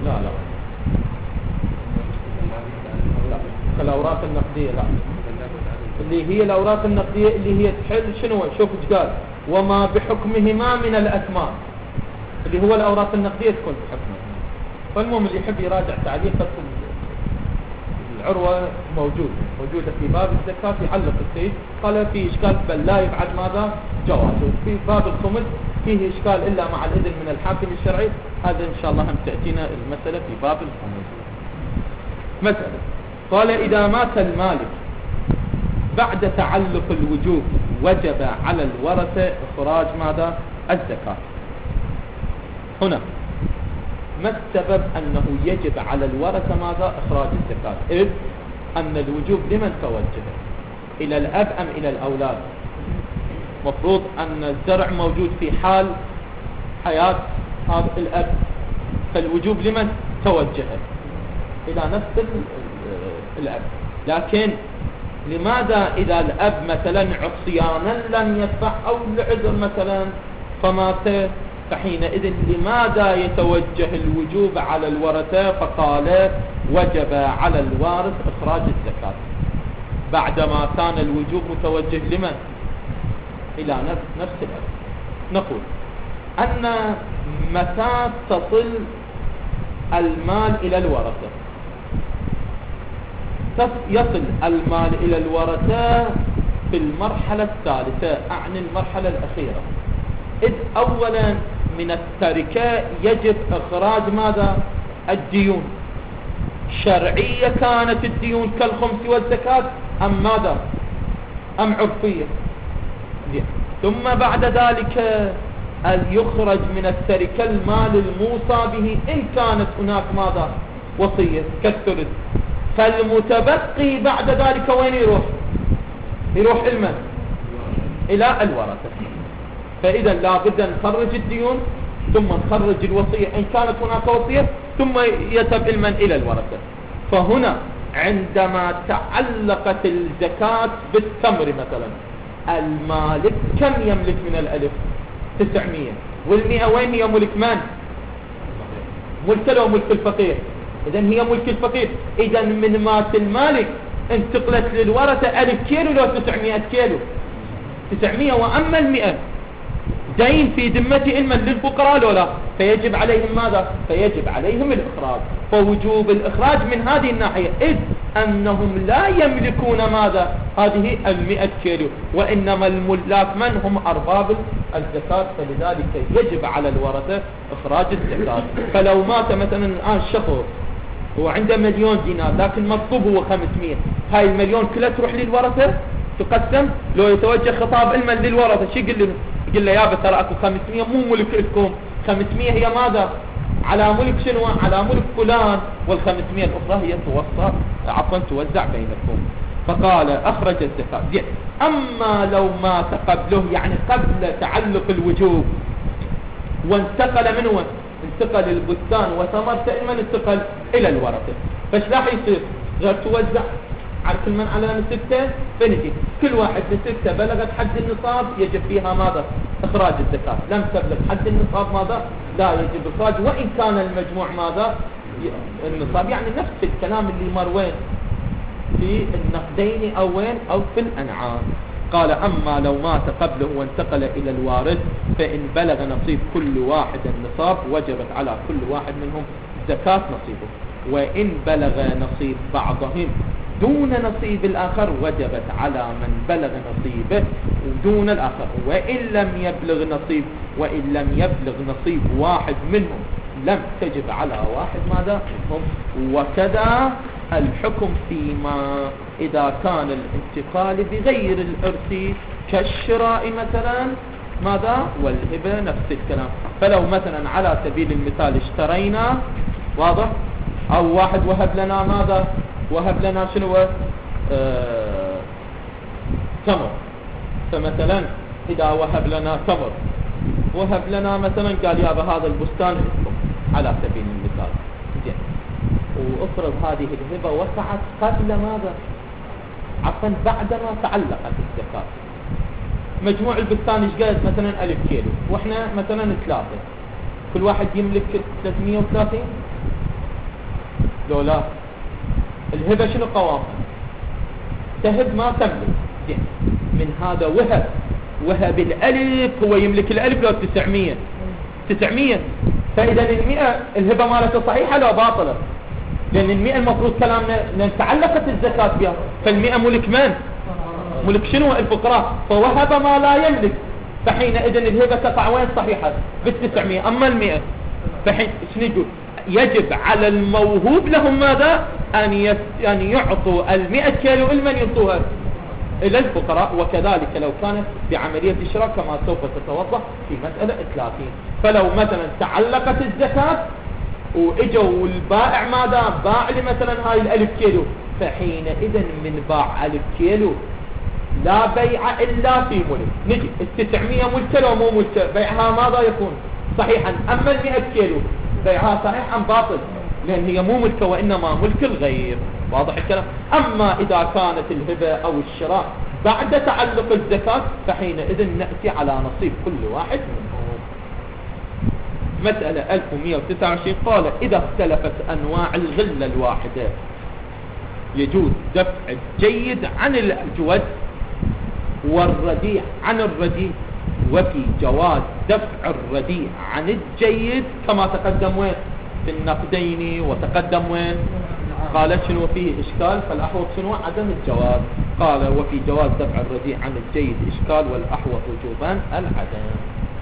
الأوراق النقدية لا، اللي هي الأوراق النقدية اللي هي تحل شنو، شوف ايش قال وما بحكمهما من الأثمان، اللي هو الأوراق النقدية تكون بحكمه. فالمهم اللي يحب يراجع تعليقة العروة موجودة في باب الزكاة يعلق السيد قال في إشكال بل لا يبعد ماذا جوازه. في باب الخمس فيه إشكال إلا مع الإذن من الحاكم الشرعي. هذا إن شاء الله هم تأتينا المسألة في باب الخمس. مسألة قال إذا مات المالك بعد تعلق الوجوب وجب على الورثة إخراج ماذا الزكاة. هنا ما السبب أنه يجب على الورثة ماذا إخراج الزكاة؟ إذ أن الوجوب لمن توجه، إلى الأب أم إلى الأولاد؟ مفروض أن الزرع موجود في حال حياة هذا الأب، فالوجوب لمن توجه؟ إلى نفس الأب. لكن لماذا إذا الأب مثلا عصيانا لم يدفع أو لعذر مثلا فمات، فحينئذ لماذا يتوجه الوجوب على الورثة؟ فقال وجب على الوارث إخراج الزكاة بعدما كان الوجوب متوجه لمن؟ إلى نفس الأب. نقول أن متى تصل المال إلى الورثة؟ يصل المال إلى الورثة في المرحلة الثالثة، أعني المرحلة الأخيرة. إذ أولا من التركة يجب إخراج ماذا؟ الديون. شرعية كانت الديون كالخمس والزكاة أم ماذا؟ أم عرفية؟ ثم بعد ذلك أن يخرج من التركة المال الموصى به إن كانت هناك ماذا؟ وصية كالثلث. فالمتبقي بعد ذلك وين يروح المال إلى الورثة. فإذا لا بد أن نخرج الديون ثم نخرج الوصية إن كانت هناك وصية ثم يتم المن إلى الورثة. فهنا عندما تعلقت الزكاة بالتمر مثلا، المالك كم يملك من الألف؟ 900. والمئة وين هي ملك من؟ ملك له ملك الفقير. إذن هي ملك الفقير. إذن من مات المالك انتقلت للورثة 1000 كيلو لو 900 كيلو 900. وأما 100 دين في ذمة علما للفقراء لولا، فيجب عليهم ماذا؟ فيجب عليهم الإخراج. فوجوب الإخراج من هذه الناحية، إذ أنهم لا يملكون ماذا؟ هذه 100 كيلو، وإنما الملاك من هم؟ أرباب الزكاة. فلذلك يجب على الورثة إخراج الزكاة. فلو مات مثلا الآن شخص هو عنده 1,000,000 دينار لكن مطلوب هو 500، هاي 1,000,000 كلها تروح للورثة تقسم. لو يتوجه خطاب علما للورثة شو يقول له؟ يقول له يابا ترى اكو 500 مو ملك لكم، 500 هي ماذا؟ على ملك شنو؟ على ملك فلان، وال500 الأخرى هي توزع بينكم. فقال أخرج الزكاة. أما لو مات قبله، يعني قبل تعلق الوجوب، وانتقل منه، انتقل البستان وثمرته من انتقل إلى الورثة، فايش راح يصير؟ غير توزع على كل من على 6 فنجي كل واحد ب6 بلغت حد النصاب يجب فيها ماذا؟ إخراج الزكاة. لم تبلغ حد النصاب ماذا؟ لا يجب إخراج، وإن كان المجموع ماذا؟ النصاب. يعني نفس الكلام اللي مر وين في النقدين أو وين أو في الأنعام. قال أما لو مات قبله وانتقل إلى الوارث فإن بلغ نصيب كل واحد النصاب وجبت على كل واحد منهم زكاة نصيبه، وإن بلغ نصيب بعضهم دون نصيب الآخر وجبت على من بلغ نصيبه ودون الآخر، وإن لم يبلغ نصيب واحد منهم لم تجب على واحد ماذا منهم. وكذا الحكم فيما إذا كان الانتقال بغير الإرث كالشراء مثلا ماذا والهبة نفس الكلام. فلو مثلا على سبيل المثال اشترينا واضح أو واحد وهب لنا ماذا وهب لنا شنو تمر، فمثلا إذا وهب لنا تمر وهب لنا مثلا قال يا هذا البستان اسمه على سبيل المثال زين، وافرض هذه الهبة وقعت قبل ماذا عفوا بعدما تعلقت الزكاة. مجموع البستان ايش قد مثلا 1000 كيلو واحنا مثلا 3، كل واحد يملك 330 لو لا الهبة شنو قوامها؟ تهب ما تملك زين. من هذا وهب الألف هو يملك الألف لو 900 فإذا 100 الهبة مالته صحيحة لو باطلة؟ لأن 100 المفروض كلامنا لأن تعلقت الزكاة بها، فال100 ملك من؟ ملك شنو؟ الفقراء. فوهب ما لا يملك، فحينئذ الهبة تقع وين صحيحة؟ بال900. أما 100 فحين شنو يقول؟ يجب على الموهوب لهم ماذا؟ أن يعطوا 100 كيلو لمن يعطوها؟ إلى الفقراء. وكذلك لو كانت بعملية إشراك كما سوف تتوضح في مسألة 30. فلو مثلا تعلقت الزكاة واجوا البائع ماذا باع لي مثلا هاي 1000 كيلو، فحينئذ من باع 1000 كيلو لا بيع إلا في ملك. نجي 900 ملكة لو مو ملكة بيعها ماذا يكون صحيحا؟ أما 100 كيلو بيعها صحيح أم باطل؟ لأن هي مو ملكة وإنما ملك الغير. واضح الكلام؟ أما إذا كانت الهبة أو الشراء بعد تعلق الزكاة فحينئذ نأتي على نصيب كل واحد منهم. مسألة 1129 قال إذا اختلفت أنواع الغلة الواحدة يجوز دفع الجيد عن الأجود والرديء عن الرديء، وفي جواز دفع الرديء عن الجيد كما تقدم وين في النقدين وتقدم وين قال شنو فيه إشكال، فالأحوط شنو عدم الجواز. قال وفي جواز دفع الرديء عن الجيد إشكال والأحوط وجوبان العدم.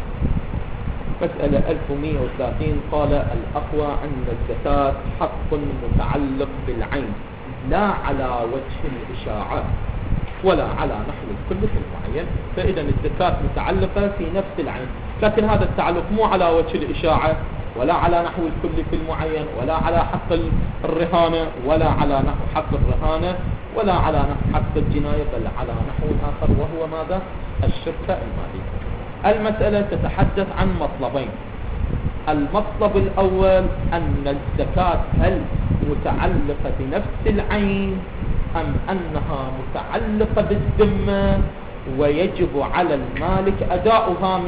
مسألة 1130 قال الأقوى أن الزكاة حق متعلق بالعين لا على وجه الإشاعة ولا على نحو الكل في المعين. فإذا الزكاة متعلقة في نفس العين، لكن هذا التعلق مو على وجه الإشاعة ولا على نحو الكل في المعين ولا على حق الرهانة ولا على نحو حق الرهانة ولا على نحو حق الجناية، بل على نحو آخر وهو ماذا؟ الشركة المالية. المسألة تتحدث عن مطلبين. المطلب الأول أن الزكاة هل متعلقة بنفس العين أم أنها متعلقة بالذمة ويجب على المالك أداؤها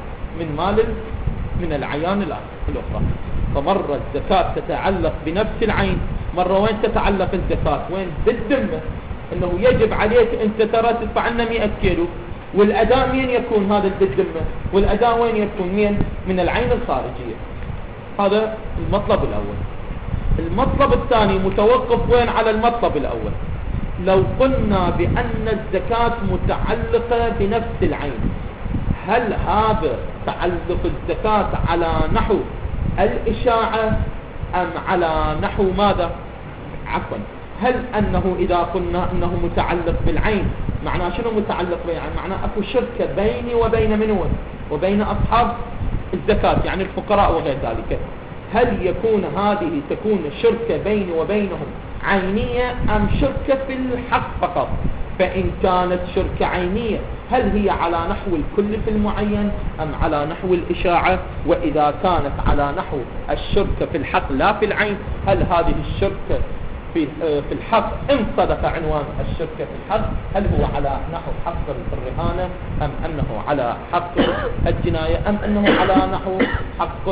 من العيان الأخرى. فمرة الزكاة تتعلق بنفس العين، مرة وين تتعلق الزكاة؟ وين؟ بالذمة، أنه يجب عليك أنت ترى تدفع لنا 100 كيلو، والأداء مين يكون؟ هذا بالذمة، والأداء وين يكون؟ من العين الخارجية. هذا المطلب الأول. المطلب الثاني متوقف وين على المطلب الأول. لو قلنا بأن الزكاة متعلقة بنفس العين، هل هذا تعلق الزكاة على نحو الإشاعة أم على نحو ماذا؟ عفوا، هل أنه إذا قلنا أنه متعلق بالعين معناه شنو متعلق بالعين؟ معناه أكو شركة بيني وبين منون وبين أصحاب الزكاة يعني الفقراء وغير ذلك. هل تكون شركة بيني وبينهم عينية أم شركة في الحق فقط؟ فإن كانت شركة عينية هل هي على نحو الكل في المعين أم على نحو الإشاعة؟ وإذا كانت على نحو الشركة في الحق لا في العين، هل هذه الشركة في الحق إن صدق عنوان الشركة في الحق، هل هو على نحو حق الرهانة أم أنه على حق الجناية أم أنه على نحو حق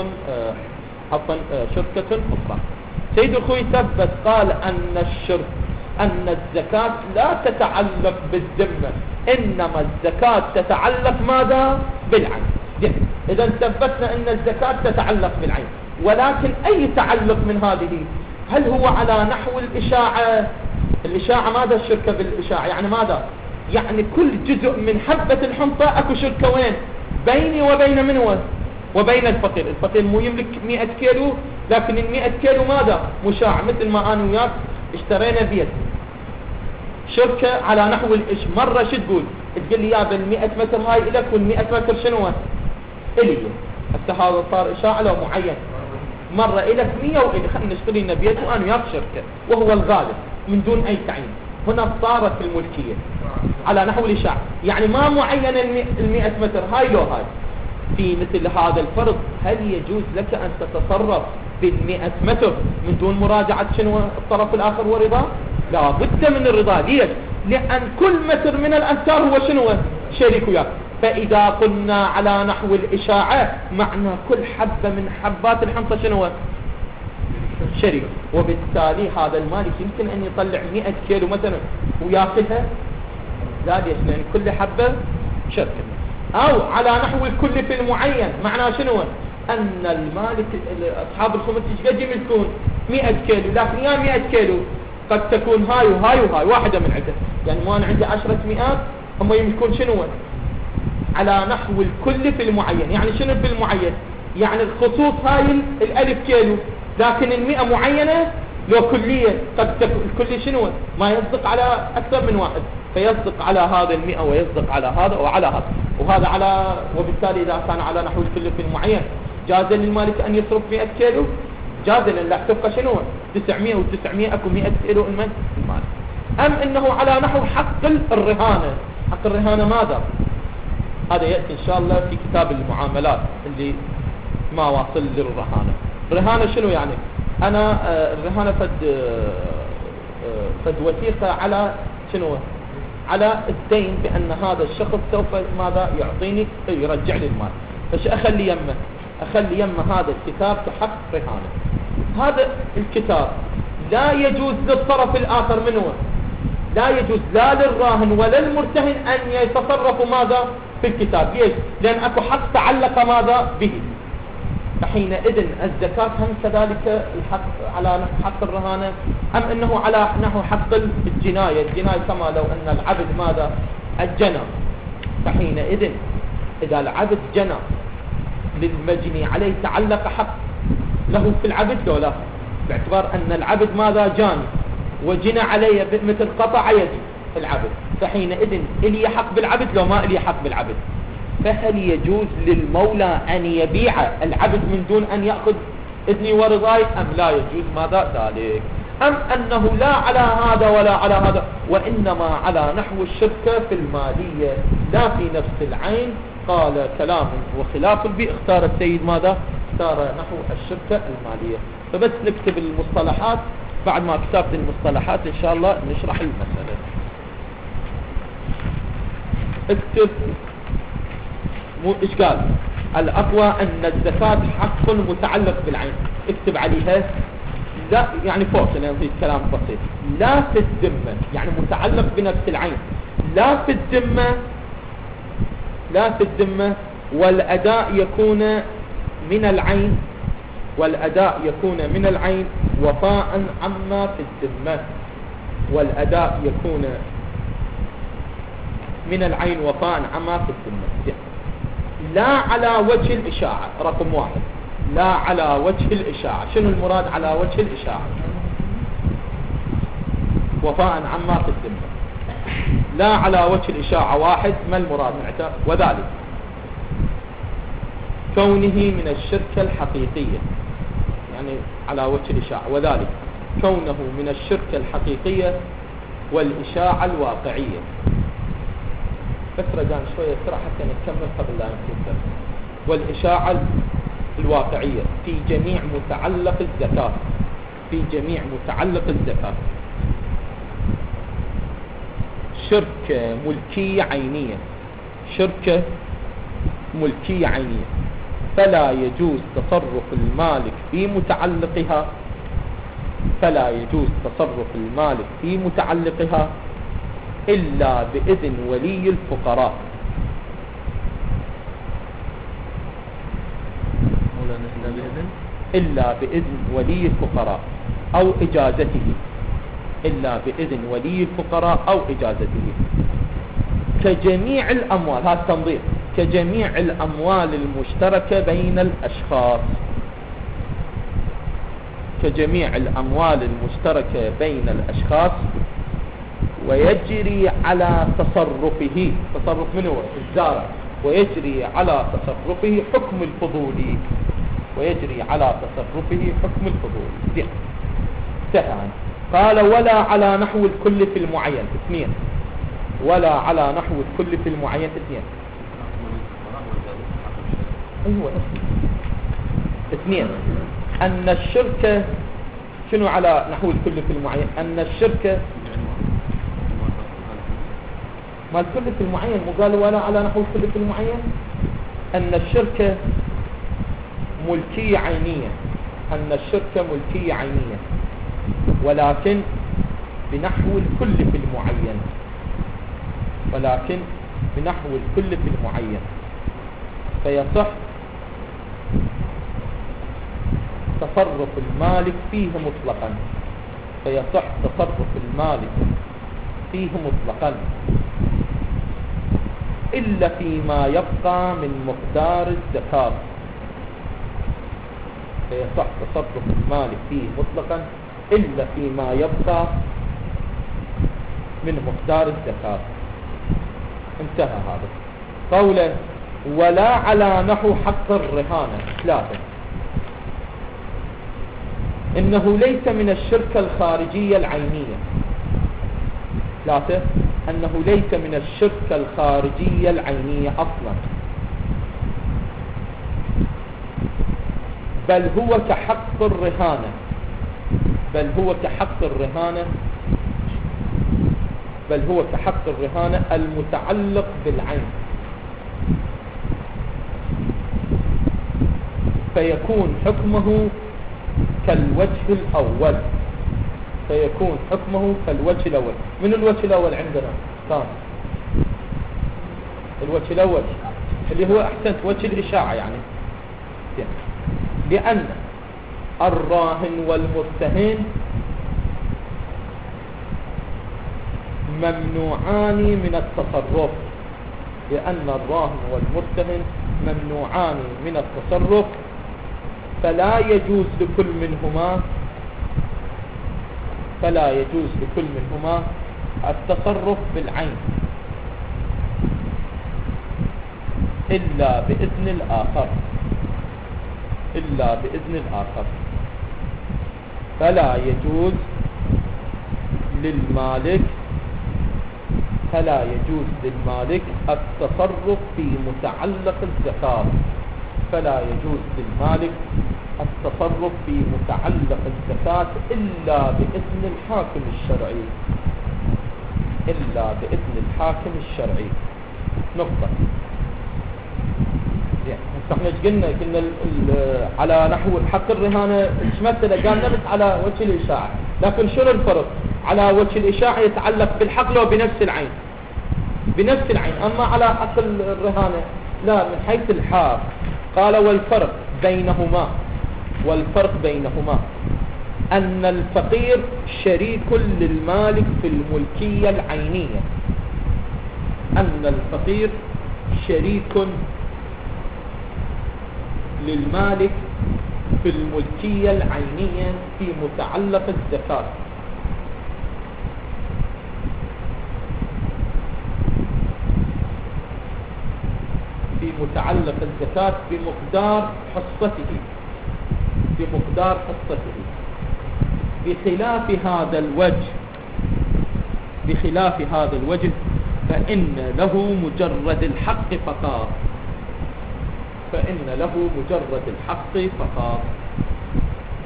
شركة أخرى. سيد الخوي ثبت قال أن الزكاة لا تتعلق بالذمة، إنما الزكاة تتعلق ماذا؟ بالعين. إذا ثبتنا أن الزكاة تتعلق بالعين، ولكن أي تعلق من هذه؟ هل هو على نحو الإشاعة؟ الإشاعة ماذا الشركة بالإشاعة؟ يعني ماذا؟ يعني كل جزء من حبة الحنطة أكو شركة وين؟ بيني وبين منه وبين الفقير. الفقير مو يملك 100 كيلو، لكن ال 100 كيلو ماذا؟ مشاع. مثل ما أنا وياك اشترينا بيت، شركة على نحو مرة شو تقول لي يا بال 100 متر هاي إلك وال 100 متر شنو إلي. حتى هذا صار إشاعة لو معين، مرة إلك 100 وإلي، خلينا نشتري لنا بيت وأنا وياك شركة، وهو الغالب من دون أي تعيين. هنا صارت الملكية على نحو الإشاعة، يعني ما معين ال 100 متر هاي لو هاي. في مثل هذا الفرض هل يجوز لك أن تتصرف بال100 متر من دون مراجعة شنو الطرف الآخر ورضاه؟ لا بد من الرضا. ليش؟ لأن كل متر من الأمتار هو شنو؟ شريك وياك. فإذا قلنا على نحو الإشاعة معنى كل حبة من حبات الحنطة شنو؟ شريك. وبالتالي هذا المالك يمكن أن يطلع 100 كيلو مثلا وياخذها، لا ليش؟ لأن كل حبة شركة. أو على نحو الكل في المعين، معناه شنو؟ أن المالك أصحاب الخمس قد يملكون 100 كيلو، لكن يا 100 كيلو قد تكون هاي وهاي وهاي واحدة من عدة. يعني ما أنا عندي 10 مئات، هم يملكون شنو؟ على نحو الكل في المعين. يعني شنو في المعين؟ يعني الخصوص هاي الألف كيلو، لكن 100 معينة لو كلية قد تكون الكلي شنو؟ ما يصدق على أكثر من واحد، فيصدق على هذا 100 ويصدق على هذا وعلى هذا وهذا على. وبالتالي إذا كان على نحو الكل في المعين جاز للمالك أن يصرف 100 كيلو، جاز لا تبقى شنو 900 و900 أكو 100 كيلو المالك. أم إنه على نحو حق الرهانة. حق الرهانة ماذا؟ هذا يأتي إن شاء الله في كتاب المعاملات اللي ما واصل للرهانة. الرهانة شنو يعني؟ أنا الرهانة فد وثيقة على شنو؟ على الدين بأن هذا الشخص سوف ماذا يعطيني يرجع لي المال. فش أخلي يمه؟ أخلي يمه هذا الكتاب كحق رهانة. هذا الكتاب لا يجوز للطرف الآخر منه، لا يجوز لا للراهن ولا المرتهن أن يتصرفوا ماذا في الكتاب. ليش؟ لأن أكو حق تعلق ماذا به. فحينئذ الزكاة هم كذلك الحق على نحو حق الرهانة، أم أنه على نحو حق الجناية. الجناية كما لو أن العبد ماذا الجنى، فحينئذ إذا العبد جنى للمجني عليه تعلق حق له في العبد لو لا، باعتبار أن العبد ماذا جاني وجنى عليه مثل قطع يدي العبد، فحينئذ إلي حق بالعبد لو ما إلي حق بالعبد. فهل يجوز للمولى أن يبيع العبد من دون أن يأخذ إذني ورضاي أم لا يجوز ماذا ذلك؟ أم أنه لا على هذا ولا على هذا، وإنما على نحو الشركة في المالية لا في نفس العين؟ قال كلام وخلاف البيع. اختار السيد ماذا؟ اختار نحو الشركة المالية. فبس نكتب المصطلحات، بعد ما كتبت المصطلحات إن شاء الله نشرح المسألة. اكتب مو إشكال. الأقوى أن الزكاة حق متعلق بالعين، اكتب عليها لا يعني فوق أنا نزيد كلام بسيط. لا في الذمة، يعني متعلق بنفس العين، لا في الذمة، لا في الذمة. والأداء يكون من العين، والأداء يكون من العين وفاء عما في الذمة. والأداء يكون من العين وفاء عما في الذمة، لا على وجه الإشاعة. رقم 1 لا على وجه الإشاعة. شنو المراد على وجه الإشاعة؟ وفاء عما في الذمة. لا على وجه الإشاعة. 1 ما المراد معته؟ وذلك كونه من الشركة الحقيقية، يعني على وجه الإشاعة. وذلك كونه من الشركة الحقيقية والإشاعة الواقعية. بس رجعنا شوية سرعة حتى نكمل قبل لا نكمل. والإشاعة الواقعية في جميع متعلق الزكاة، في جميع متعلق الزكاة. شركة ملكية عينية، شركة ملكية عينية، فلا يجوز تصرف المالك في متعلقها، فلا يجوز تصرف المالك في متعلقها إلا بإذن ولي الفقراء. إلا بإذن ولي الفقراء أو إجازته، إلا بإذن ولي الفقراء أو إجازته. كجميع الأموال، هذا تنظير، كجميع الأموال المشتركة بين الأشخاص، كجميع الأموال المشتركة بين الأشخاص، ويجري على تصرفه، تصرف من هو الزارع، ويجري على تصرفه حكم الفضولي، ويجري على تصرفه حكم الفضولي. انتهى. قال ولا على نحو الكل في المعين، اثنين، ولا على نحو الكل في المعين، اثنين، ايوه اثنين. ان الشركة شنو على نحو الكل في المعين؟ ان الشركة ما الكل في المعين، مو قالوا ولا على نحو الكل في المعين؟ ان الشركة ملكية عينية، ان الشركة ملكية عينية، ولكن بنحو الكل في المعين، ولكن بنحو الكل في المعين، فيصح تصرف المالك فيه مطلقا، فيصح تصرف المالك فيه مطلقا إلا فيما يبقى من مقدار الزكاة، فيصح تصرف المالك فيه مطلقا إلا فيما يبقى من مقدار الزكاة. انتهى هذا. قولا ولا على نحو حق الرهانة، ثلاثة. إنه ليس من الشركة الخارجية العينية، ثلاثة، أنه ليس من الشركة الخارجية العينية أصلا، بل هو كحق الرهانة، بل هو كحق الرهانة، بل هو كحق الرهانة المتعلق بالعين، فيكون حكمه كالوجه الأول، فيكون حكمه كالوجه الأول. من الوجه الأول عندنا كان الوجه الأول اللي هو أحسنت وجه الإشاعة، يعني لأن الراهن والمرتهن ممنوعان من التصرف، لأن الراهن والمرتهن ممنوعان من التصرف، فلا يجوز لكل منهما، فلا يجوز لكل منهما التصرف بالعين إلا بإذن الآخر، إلا بإذن الآخر. فلا يجوز للمالك، فلا يجوز للمالك التصرف في متعلق الزكاة، فلا يجوز للمالك التصرف في متعلق الزكاة إلا بإذن الحاكم الشرعي، إلا بإذن الحاكم الشرعي. نقطة. احنا قلنا على نحو حق الرهانة ايش مثل؟ قال نبت على وجه الإشاعة، لكن شنو الفرق؟ على وجه الإشاعة يتعلق بالحق لو بنفس العين، بنفس العين، أما على حق الرهانة لا، من حيث الحق. قال والفرق بينهما، والفرق بينهما أن الفقير شريك للمالك في الملكية العينية، أن الفقير شريك للمالك في الملكية العينية في متعلق الزكاة، في متعلق الزكاة بمقدار حصته، بمقدار حصته، بخلاف هذا الوجه، بخلاف هذا الوجه فإن له مجرد الحق فقط، فإن له مجرد الحق فقط،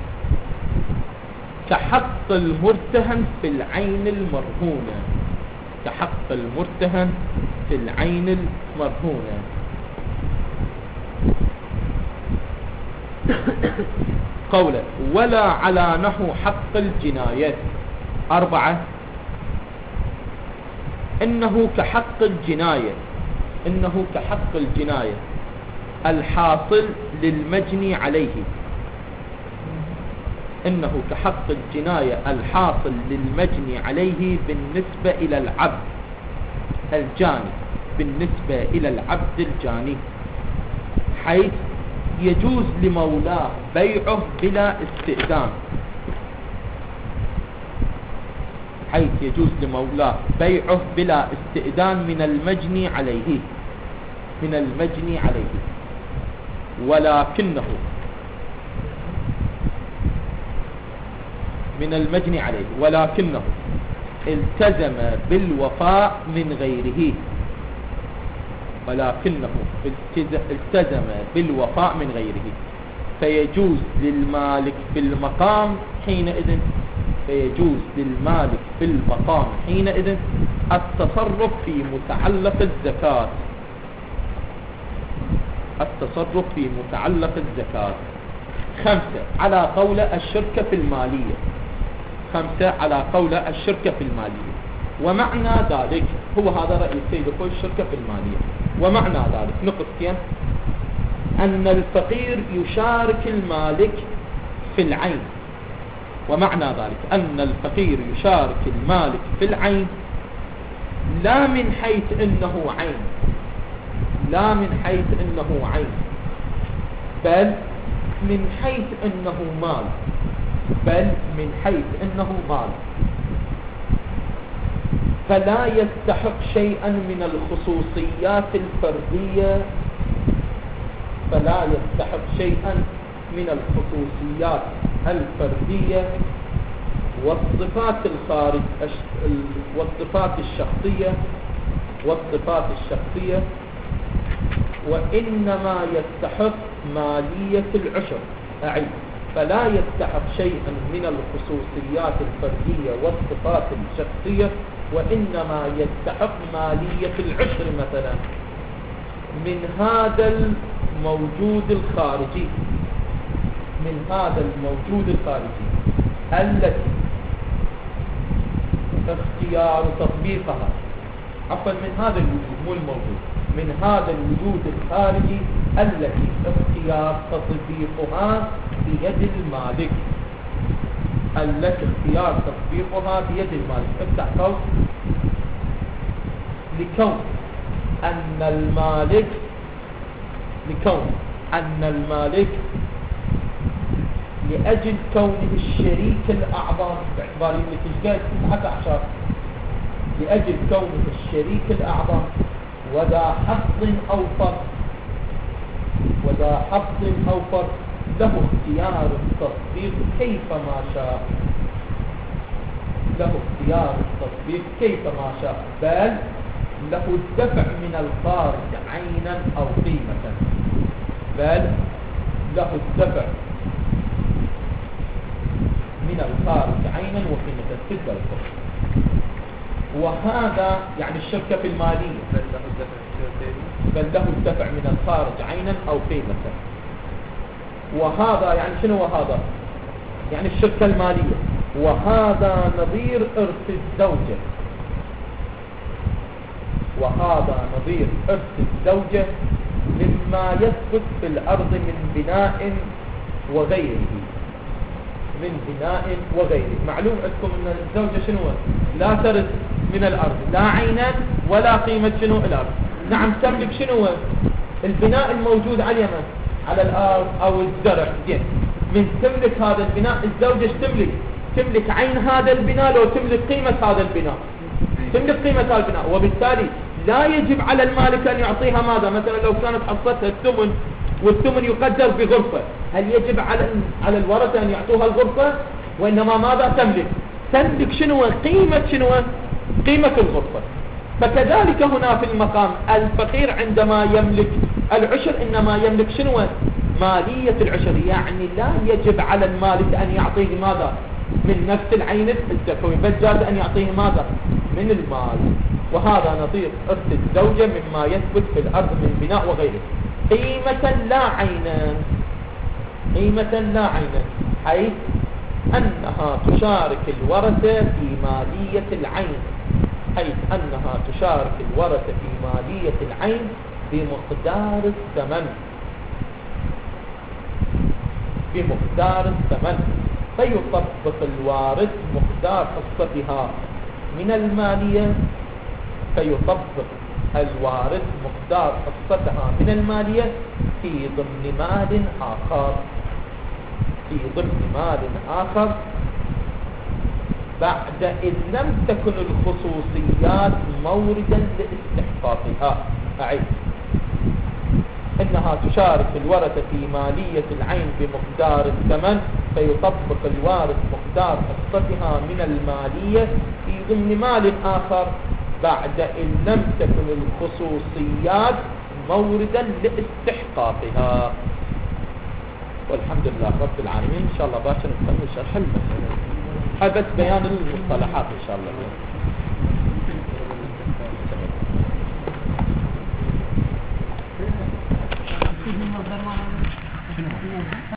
كحق المرتهن في العين المرهونة، كحق المرتهن في العين المرهونة. قوله ولا على نحو حق الجناية. 4 إنه كحق الجناية، إنه كحق الجناية الحاصل للمجني عليه، إنه كحق الجناية الحاصل للمجني عليه بالنسبة إلى العبد الجاني، بالنسبة إلى العبد الجاني، حيث يجوز لمولاه بيعه بلا استئذان، حيث يجوز لمولاه بيعه بلا استئذان من المجني عليه، من المجني عليه، ولكنه من المجني عليه ولكنه التزم بالوفاء من غيره، ولكنه التزم بالوفاء من غيره، فيجوز للمالك في المقام حينئذ، فيجوز للمالك في المقام حينئذ التصرف في متعلق الزكاة، التصرف في متعلق الزكاة. 5 على قول الشركة في المالية، 5 على قول الشركة في المالية. ومعنى ذلك هو هذا رأي السيد الخوي الشركة في المالية. ومعنى ذلك نقطتين: أن الفقير يشارك المالك في العين، ومعنى ذلك أن الفقير يشارك المالك في العين لا من حيث إنه عين، لا من حيث إنه عين، بل من حيث إنه مال، بل من حيث إنه مال، فلا يستحق شيئا من الخصوصيات الفردية، فلا يستحق شيئا من الخصوصيات الفردية والصفات الخارج، والصفات الشخصية، والصفات الشخصية، وإنما يستحق مالية العشر. أعيد: فلا يستحق شيئا من الخصوصيات الفردية والصفات الشخصية، وإنما يستحق مالية العشر مثلا من هذا الموجود الخارجي، من هذا الموجود الخارجي التي اختيار تطبيقها، عفوا من هذا الوجود مو الموجود، من هذا الوجود الخارجي التي اختيار تطبيقها بيد المالك، التي اختيار تطبيقها بيد المالك. افتح قوس: لكون أن المالك، لكون أن المالك لأجل كونه الشريك الأعظم، باعتبار اللي تشقى 19، لأجل كونه الشريك الأعظم وذا حظ أوفر، وذا حظ أوفر له اختيار التطبيق كيفما شاء، له اختيار التطبيق كيفما شاء، بل له الدفع من الخارج عينا أو قيمة، بل له الدفع من الخارج عينا وقيمة في الدفع. وهذا يعني الشركة في المالية، بل له الدفع من الخارج عينا أو قيمة. وهذا يعني شنو؟ وهذا يعني الشركة المالية. وهذا نظير إرث الزوجة، وهذا نظير إرث الزوجة مما يثبت في الأرض من بناء وغيره، من بناء وغيره. معلوم عندكم أن الزوجة شنو؟ لا ترث من الأرض لا عينا ولا قيمة شنو؟ الأرض. نعم تملك شنو؟ البناء الموجود على اليمن، على الأرض أو الزرع. زين، من تملك هذا البناء الزوجة تملك؟ تملك عين هذا البناء لو تملك قيمة هذا البناء، تملك قيمة هذا البناء. وبالتالي لا يجب على المالك أن يعطيها ماذا؟ مثلا لو كانت حصتها الثمن والثمن يقدر بغرفة، هل يجب على الورثة أن يعطوها الغرفة؟ وإنما ماذا تملك؟ تملك شنو؟ قيمة شنو؟ قيمة الغرفة. فكذلك هنا في المقام الفقير عندما يملك العشر إنما يملك شنو؟ مالية العشر. يعني لا يجب على المالك أن يعطيه ماذا؟ من نفس العين الزكوي، بل جاز أن يعطيه ماذا؟ من المال. وهذا نظير إرث الزوجة مما يثبت في الأرض من بناء وغيره. قيمة لا عينا، قيمة لا عينا، حيث أنها تشارك الورثة في مالية العين، حيث أنها تشارك الورثة في مالية العين بمقدار الثمن، بمقدار الثمن، فيطبق الوارث مقدار حصتها من المالية، فيطبق الوارث مقدار حصتها من المالية في ضمن مال آخر، في ضمن مال آخر، بعد إن لم تكن الخصوصيات موردا لاستحقاقها. أعيد: إنها تشارك الورثة في مالية العين بمقدار الثمن، فيطبق الوارث مقدار حصتها من المالية في ضمن مال آخر، بعد إن لم تكن الخصوصيات موردا لاستحقاقها. والحمد لله رب العالمين. إن شاء الله باكر نكمل شرح المسألة، حبت بيان المصطلحات إن شاء الله.